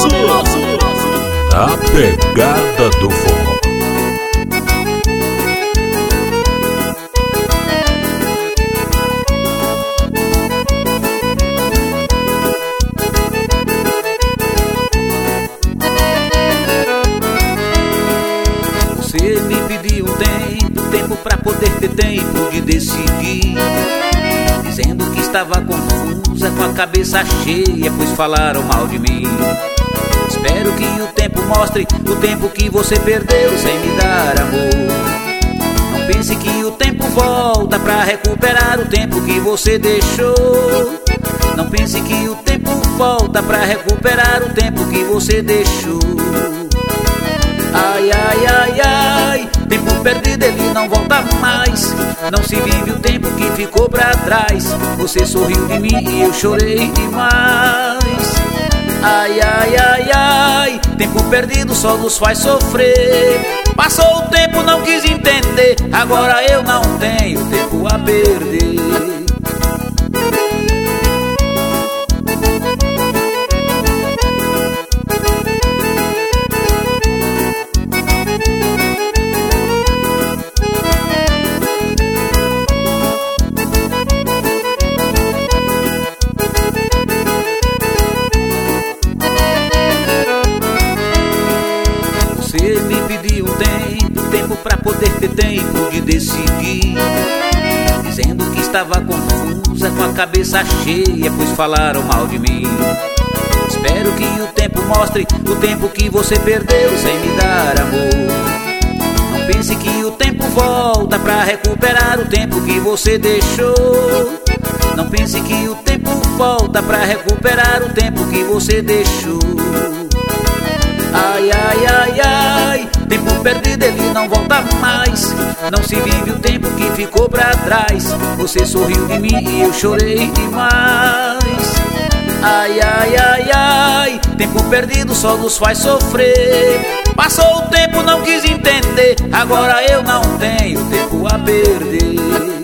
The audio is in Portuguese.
Veloso, a pegada do forró. Você me pediu tempo pra poder ter tempo de decidir, dizendo que estava confusa, com a cabeça cheia, pois falaram mal de mim. Espero que o tempo mostre o tempo que você perdeu sem me dar amor. Não pense que o tempo volta pra recuperar o tempo que você deixou. Não pense que o tempo volta pra recuperar o tempo que você deixou. Ai, ai, ai, ai, tempo perdido ele não volta mais. Não se vive o tempo que ficou pra trás. Você sorriu de mim e eu chorei demais. Ai, ai, ai, ai, tempo perdido só nos faz sofrer. Passou o tempo, não quis entender, agora eu não tenho tempo a perder. Você me pediu tempo pra poder ter tempo de decidir, dizendo que estava confusa, com a cabeça cheia, pois falaram mal de mim. Espero que o tempo mostre o tempo que você perdeu sem me dar amor. Não pense que o tempo volta pra recuperar o tempo que você deixou. Não pense que o tempo volta pra recuperar o tempo que você deixou. Ai, ai, ai, ai, tempo perdido ele não volta mais. Não se vive o tempo que ficou pra trás. Você sorriu de mim e eu chorei demais. Ai, ai, ai, ai, tempo perdido só nos faz sofrer. Passou o tempo, não quis entender, agora eu não tenho tempo a perder.